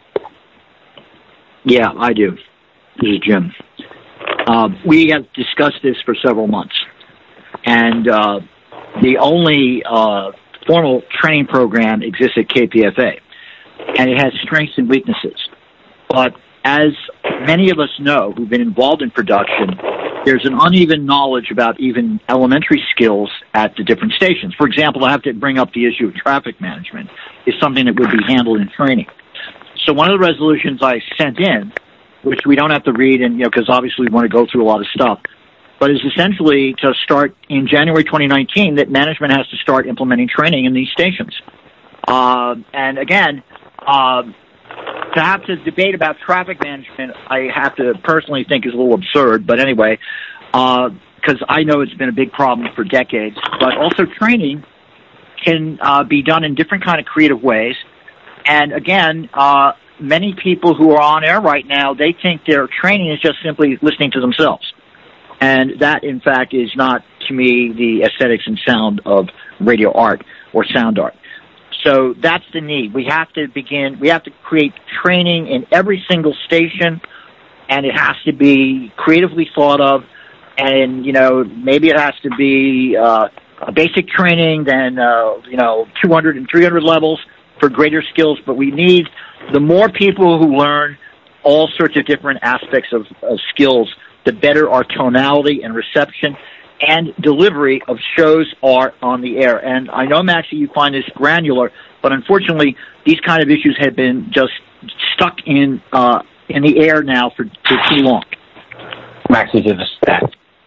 Yeah, I do. This is Jim. Uh, we have discussed this for several months, and uh, the only uh, formal training program exists at K P F A, and it has strengths and weaknesses. But as many of us know who've been involved in production, there's an uneven knowledge about even elementary skills at the different stations. For example, I have to bring up the issue of traffic management is something that would be handled in training. So one of the resolutions I sent in, which we don't have to read, and you know, because obviously we want to go through a lot of stuff, but is essentially to start in January twenty nineteen that management has to start implementing training in these stations. Uh, and again, uh, to have to debate about traffic management, I have to personally think is a little absurd. But anyway, because uh, I know it's been a big problem for decades. But also training can uh, be done in different kind of creative ways. And again, uh, many people who are on air right now, they think their training is just simply listening to themselves. And that, in fact, is not, to me, the aesthetics and sound of radio art or sound art. So that's the need. We have to begin, we have to create training in every single station, and it has to be creatively thought of. And, you know, maybe it has to be uh, a basic training, then, uh, you know, two hundred and three hundred levels for greater skills, but we need the more people who learn all sorts of different aspects of, of skills, the better our tonality and reception and delivery of shows are on the air. And I know, Maxie, you find this granular, but unfortunately, these kind of issues have been just stuck in uh, in the air now for, for too long. Maxie, give us that.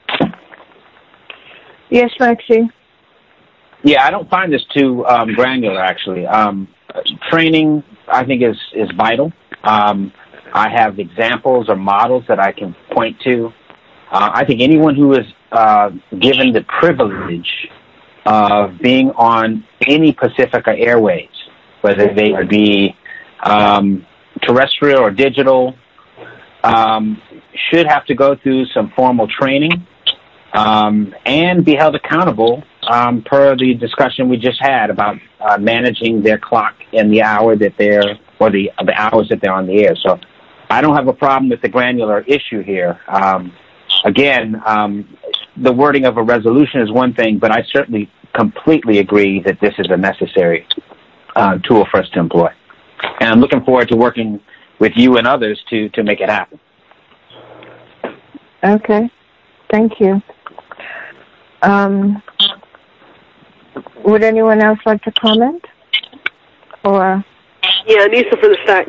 Yes, Maxie. Yeah, I don't find this too um, granular, actually. Um, training, I think, is, is vital. Um, I have examples or models that I can point to. Uh, I think anyone who is uh, given the privilege of being on any Pacifica Airways, whether they be um, terrestrial or digital, um, should have to go through some formal training um, and be held accountable um, per the discussion we just had about uh, managing their clock and the hour that they're, or the, the hours that they're on the air. So I don't have a problem with the granular issue here. Um, again, um, the wording of a resolution is one thing, but I certainly completely agree that this is a necessary uh, tool for us to employ. And I'm looking forward to working with you and others to, to make it happen. Okay. Thank you. Um, would anyone else like to comment? Or yeah, Nisa for the stack.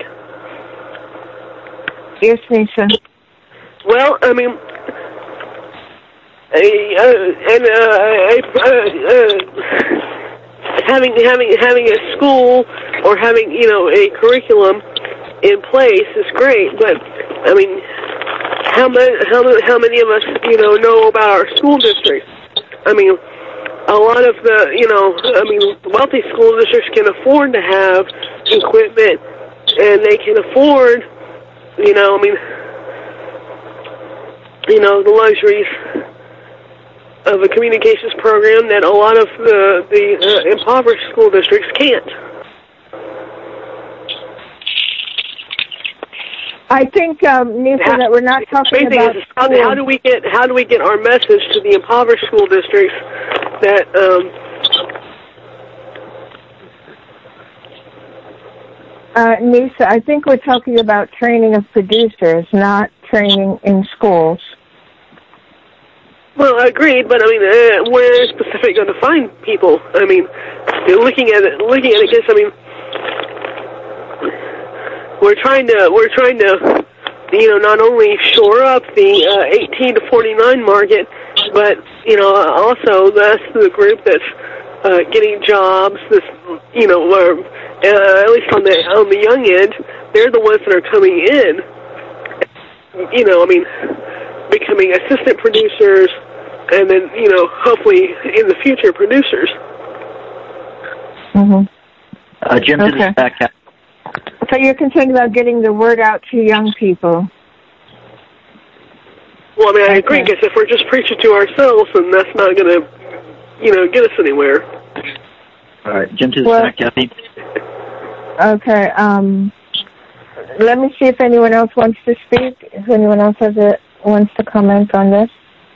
Yes, Nisa. Well, I mean, I, uh, and uh, I, uh, uh, having having having a school or having you know a curriculum in place is great, but I mean, how many how many how many of us you know know about our school districts? I mean, a lot of the you know I mean wealthy school districts can afford to have equipment, and they can afford you know I mean you know the luxuries of a communications program that a lot of the the uh, impoverished school districts can't. I think, um, Nisa, how, that we're not talking about. Is, how, how do we get how do we get our message to the impoverished school districts that um, uh, Nisa, I think we're talking about training of producers, not training in schools. Well, I agreed, but I mean, uh, where is specific going to find people? I mean, looking at it, looking at it, because I mean, we're trying to, we're trying to, you know, not only shore up the uh, eighteen to forty-nine market, but you know, also that's the group that's uh, getting jobs. This, you know, or, uh, at least on the on the young end, they're the ones that are coming in. You know, I mean, becoming assistant producers, and then, you know, hopefully in the future, producers. Mm-hmm. Uh, Jim, okay. to the back. So you're concerned about getting the word out to young people? Well, I mean, I okay. agree, because if we're just preaching to ourselves, then that's not going to, you know, get us anywhere. All right, Jim, to the well, back, Kathy. Okay, um... let me see if anyone else wants to speak. If anyone else has a, wants to comment on this.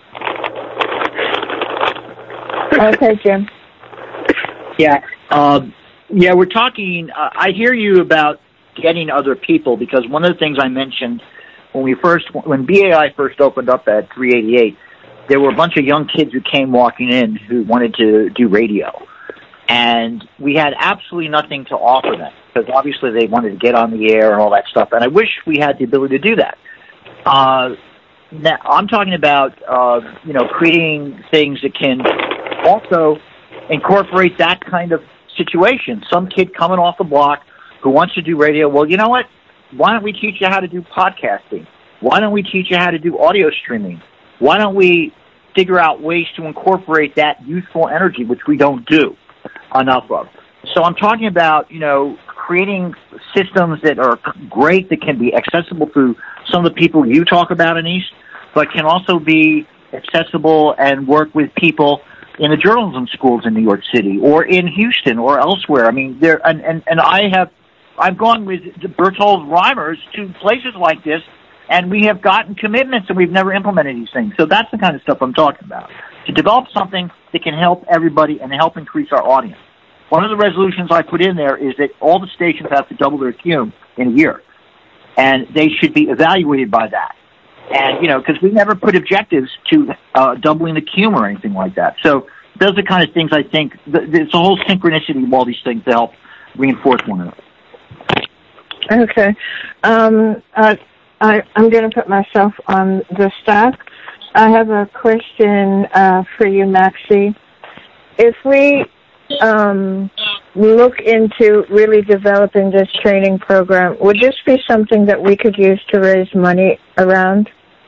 Okay, Jim. Yeah, um, yeah, we're talking. Uh, I hear you about getting other people, because one of the things I mentioned when we first, when B A I first opened up at three eighty-eight, there were a bunch of young kids who came walking in who wanted to do radio. And we had absolutely nothing to offer them, because obviously they wanted to get on the air and all that stuff. And I wish we had the ability to do that. Uh, now, I'm talking about, uh, you know, creating things that can also incorporate that kind of situation. Some kid coming off the block who wants to do radio. Well, you know what? Why don't we teach you how to do podcasting? Why don't we teach you how to do audio streaming? Why don't we figure out ways to incorporate that youthful energy, which we don't do enough of? So I'm talking about, you know, creating systems that are great, that can be accessible to some of the people you talk about, Anise, but can also be accessible and work with people in the journalism schools in New York City or in Houston or elsewhere. I mean, there, and, and, and I have, I've gone with the Berthold Reimers to places like this, and we have gotten commitments and we've never implemented these things. So that's the kind of stuff I'm talking about. To develop something that can help everybody and help increase our audience. One of the resolutions I put in there is that all the stations have to double their cume in a year. And they should be evaluated by that. And, you know, because we never put objectives to uh, doubling the cume or anything like that. So those are the kind of things I think, there's a whole synchronicity of all these things to help reinforce one another. Okay. Um, uh, I, I'm going to put myself on the stack. I have a question uh, for you, Maxie. If we um, look into really developing this training program, would this be something that we could use to raise money around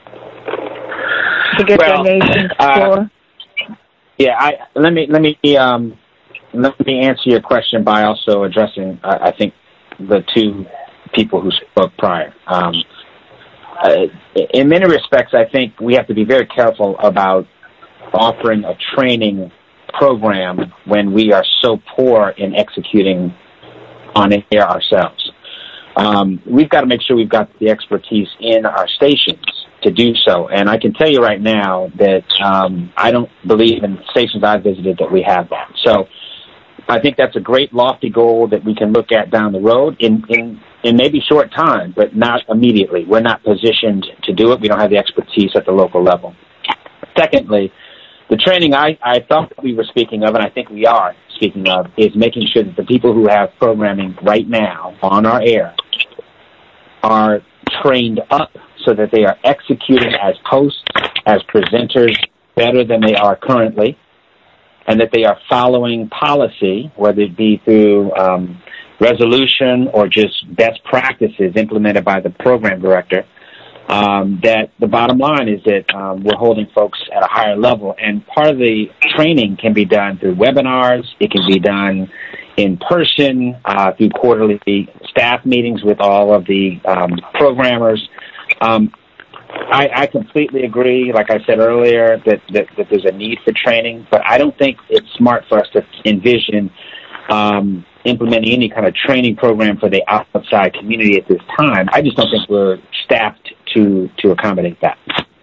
to get well, donations uh, for? Yeah, I, let me let me um, let me answer your question by also addressing, uh, I think, the two people who spoke prior. Um, uh, in many respects, I think we have to be very careful about offering a training program when we are so poor in executing on air ourselves. Um, we've got to make sure we've got the expertise in our stations to do so. And I can tell you right now that um, I don't believe in stations I've visited that we have that. So I think that's a great lofty goal that we can look at down the road in, in, in maybe short time, but not immediately. We're not positioned to do it. We don't have the expertise at the local level. Secondly, the training I, I thought we were speaking of, and I think we are speaking of, is making sure that the people who have programming right now on our air are trained up so that they are executing as hosts, as presenters, better than they are currently, and that they are following policy, whether it be through um, resolution or just best practices implemented by the program director, um, that the bottom line is that um, we're holding folks at a higher level. And part of the training can be done through webinars. It can be done in person, uh, through quarterly staff meetings with all of the um, programmers. Um, I, I completely agree, like I said earlier, that, that, that there's a need for training, but I don't think it's smart for us to envision um, implementing any kind of training program for the outside community at this time. I just don't think we're staffed to, to accommodate that.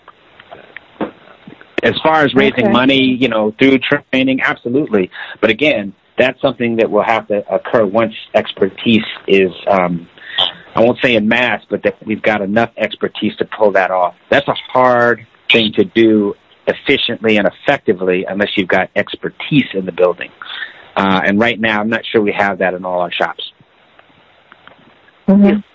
As far as raising okay. money, you know, through training, absolutely. But again, that's something that will have to occur once expertise is um, I won't say en masse, but that we've got enough expertise to pull that off. That's a hard thing to do efficiently and effectively unless you've got expertise in the building. Uh, and right now, I'm not sure we have that in all our shops. Mm-hmm.